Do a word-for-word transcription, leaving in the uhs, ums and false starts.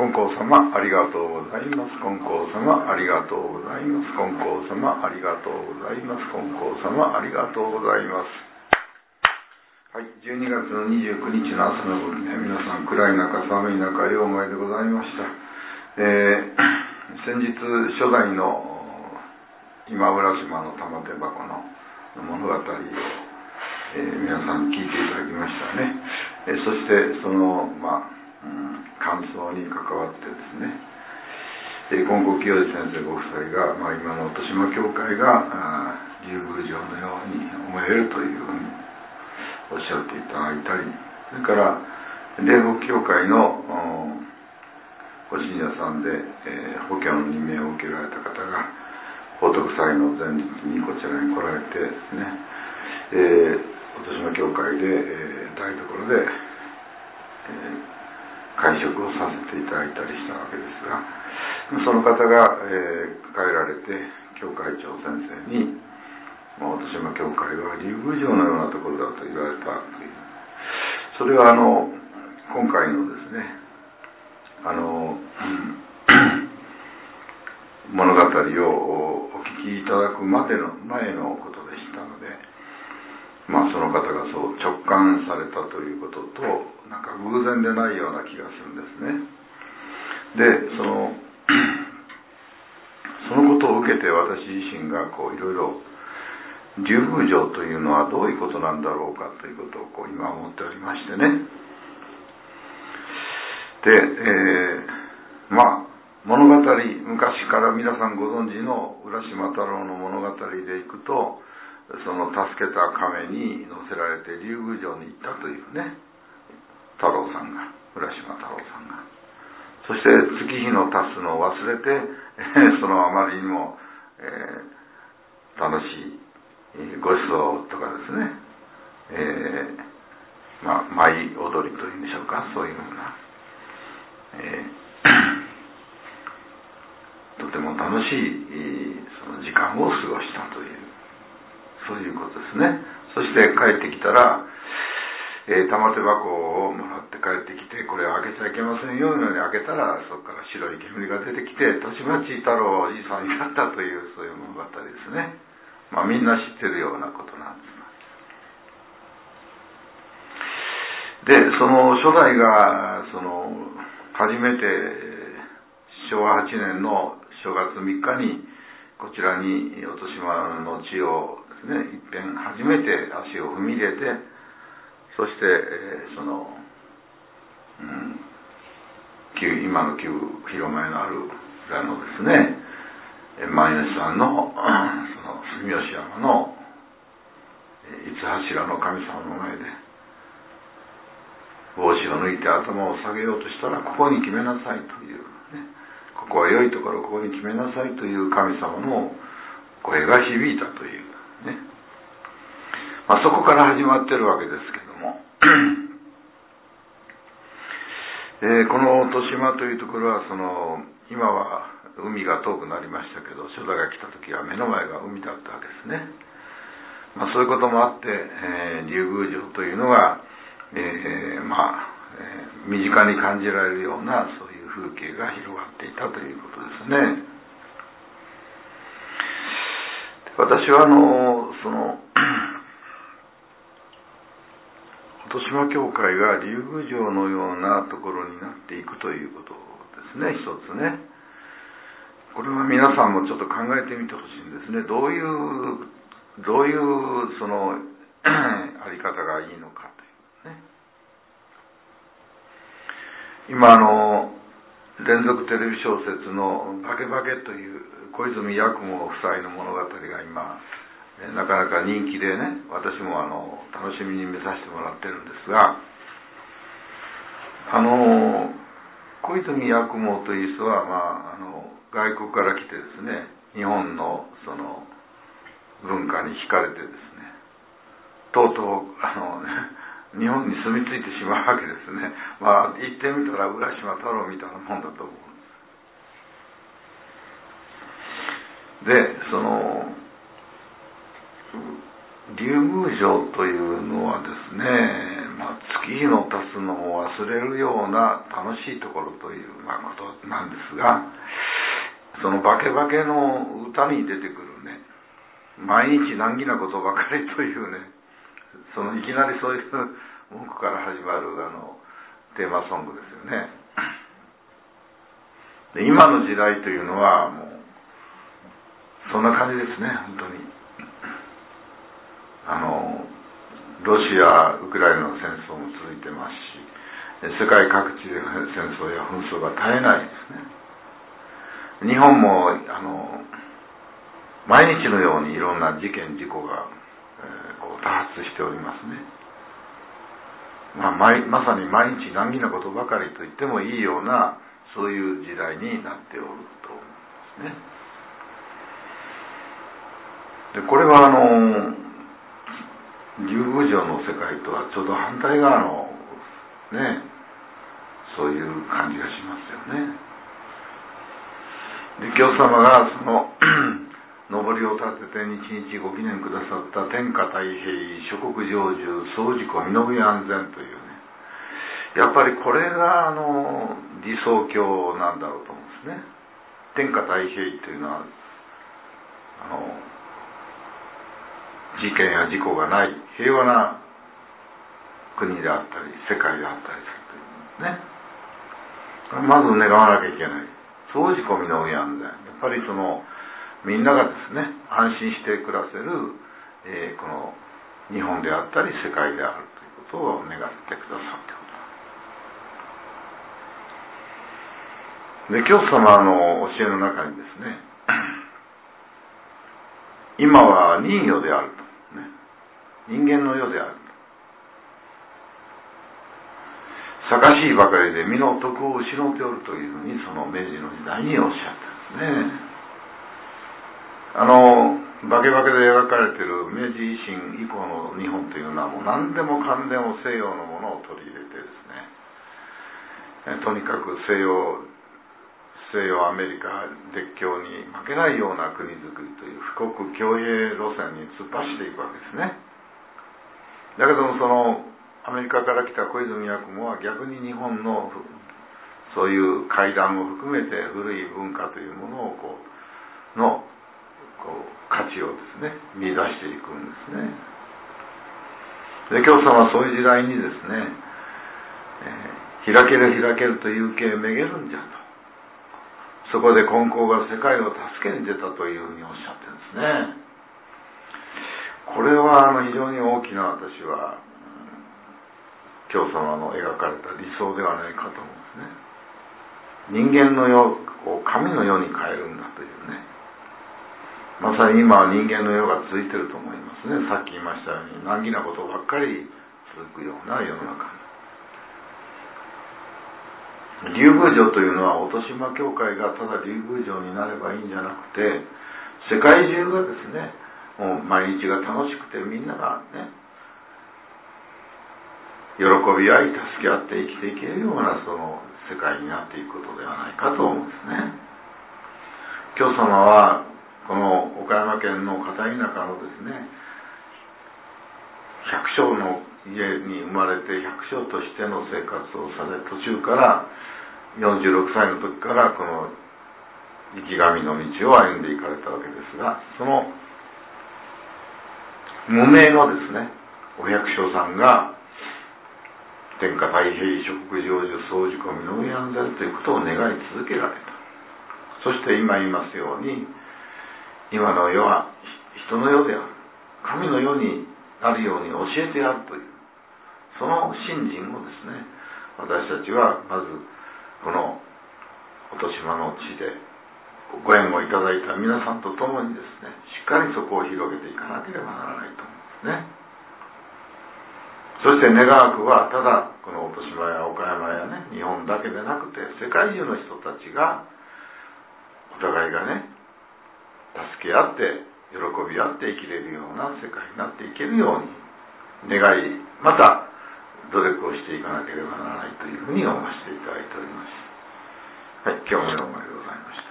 金光様ありがとうございます。金光様ありがとうございます。金光様ありがとうございます。金光様ありがとうございます。はい、じゅうにがつのにじゅうくにちの朝の分ね、皆さん暗い中寒い中ようお参りでございました。えー、先日初代の今浦島の玉手箱の物語を、えー、皆さん聞いていただきましたね。えー、そしてそのまあうん、感想に関わってですね、えー、金光清治先生ご夫妻が、まあ、今の豊島教会が竜宮城のように思えるというふうにおっしゃっていただいたり、それから霊北教会のご信者さんで、えー、法教の任命を受けられた方が法徳祭の前日にこちらに来られてですね、えー、豊島教会で、えー、台所で、えー会食をさせていただいたりしたわけですが、その方が、えー、帰られて教会長先生に豊島教会は竜宮城のようなところだと言われたという、それはあの今回のですねあの、うん、物語をお聞きいただくまでの前のことでしたので、まあその方がそう直感されたということとなんか偶然でないような気がするんですね。で、そのそのことを受けて私自身がこういろいろ竜宮城というのはどういうことなんだろうかということをこう今思っておりましてね。で、えー、まあ物語、昔から皆さんご存知の浦島太郎の物語でいくと、その助けた亀に乗せられて竜宮城に行ったというね、太郎さんが、浦島太郎さんが、そして月日の経つのを忘れて、えー、そのあまりにも、えー、楽しい、えー、ご馳走とかですね、えー、まあ舞踊りというんでしょうか、そういうような、えー、とても楽しい、その時間を過ごしたという、そういうことですね。そして帰ってきたら、えー、玉手箱をもらって帰ってきて、これを開けちゃいけませんように開けたら、そこから白い煙が出てきて、年町太郎おじいさんになったという、そういう物語ですね。まあみんな知ってるようなことなんです。で、その初代がその初めてしょうわはちねんのしょがつみっかにこちらに豊島の地をですね、一遍初めて足を踏み入れて、そして、えー、その、うん、旧今の旧広前のある裏のですね、前主さんのその住吉山の五柱の神様の前で帽子を抜いて頭を下げようとしたら、ここに決めなさいという、ね、ここは良いところ、ここに決めなさいという神様の声が響いたというね、まあ、そこから始まってるわけですけどもえー、この豊島というところはその今は海が遠くなりましたけど、初代が来た時は目の前が海だったわけですね。まあ、そういうこともあって、えー、竜宮城というのが、えー、まあ、えー、身近に感じられるようなそういう風景が広がっていたということですね。私はあのその豊島教会が竜宮城のようなところになっていくということですね、一つね。これは皆さんもちょっと考えてみてほしいんですね。どういうどういうそのあり方がいいのかというね。今あの連続テレビ小説の「バケバケ」という小泉八雲夫妻の物語が今なかなか人気でね、私もあの楽しみに見させてもらってるんですが、あの小泉八雲という人は、まあ、あの外国から来てですね、日本のその文化に惹かれてですね、とうとうあの、ね、日本に住み着いてしまうわけですね。まあ言ってみたら浦島太郎みたいなもんだと思うんです。で、その竜宮城というのはですね、まあ、 月日の経つのを忘れるような楽しいところという、まあ、ことなんですが、そのバケバケの歌に出てくるね、毎日難儀なことばかりというね、そのいきなりそういう文句から始まるあのテーマソングですよね。で今の時代というのはもうそんな感じですね。本当にあのロシア・ウクライナの戦争も続いてますし、世界各地で戦争や紛争が絶えないですね。日本もあの毎日のようにいろんな事件事故が、えー、こう多発しておりますね。まあ、ま, まさに毎日難儀なことばかりと言ってもいいようなそういう時代になっておると思いますね。でこれはあの竜宮城の世界とはちょうど反対側のね、そういう感じがしますよね。で教様がその上りを立てて日々ご記念くださった天下太平諸国成就総事故身の上安全というね、やっぱりこれがあの理想郷なんだろうと思うんですね。天下太平というのはあの事件や事故がない平和な国であったり世界であったりするというね、まず願わなきゃいけない。総事故身の上安全、やっぱりそのみんながですね安心して暮らせる、えー、この日本であったり世界であるということを願ってくださっている。で教祖様の教えの中にですね、今は人世であると、ね、人間の世であると、盛しいばかりで身の徳を失っておるというふうにその明治の時代におっしゃったんですね。あのバケバケで描かれている明治維新以降の日本というのはもう何でもかんでも西洋のものを取り入れてですね、えとにかく西洋西洋アメリカ列強に負けないような国づくりという富国強英路線に突っ走っていくわけですね。だけどもそのアメリカから来た小泉八雲は逆に日本のそういう階段を含めて古い文化というものをこうのこう価値をですね見出していくんですね。で教祖はそういう時代にですね、えー、開ける開けるという系めげるんじゃと、そこで金光が世界を助けに出たというふうにおっしゃってるんですね。これはあの非常に大きな私は教祖様の描かれた理想ではないかと思うんですね。人間の世を神の世に変えるんだというね、まさに今は人間の世が続いていると思いますね。さっき言いましたように難儀なことばっかり続くような世の中に、竜宮城というのは音島教会がただ竜宮城になればいいんじゃなくて、世界中がですねもう毎日が楽しくてみんながね喜び合い助け合って生きていけるようなその世界になっていくことではないかと思うんですね。教祖様はこの岡山県の片田舎のですね百姓の家に生まれて百姓としての生活をされ、途中からよんじゅうろくさいの時からこの生き神の道を歩んでいかれたわけですが、その無名のですねお百姓さんが天下太平諸国成就総事故身の上安全ということを願い続けられた。そして今言いますように今の世は人の世である、神の世になるように教えてやるというその信心をですね私たちはまずこの音島の地でご縁をいただいた皆さんと共にですねしっかりそこを広げていかなければならないと思うんですね。そして願わくはただこの音島や岡山やね日本だけでなくて世界中の人たちがお互いがね助け合って喜び合って生きれるような世界になっていけるように願い、また努力をしていかなければならないというふうに思わせていただいております。はい、今日もどうもありがとうございました。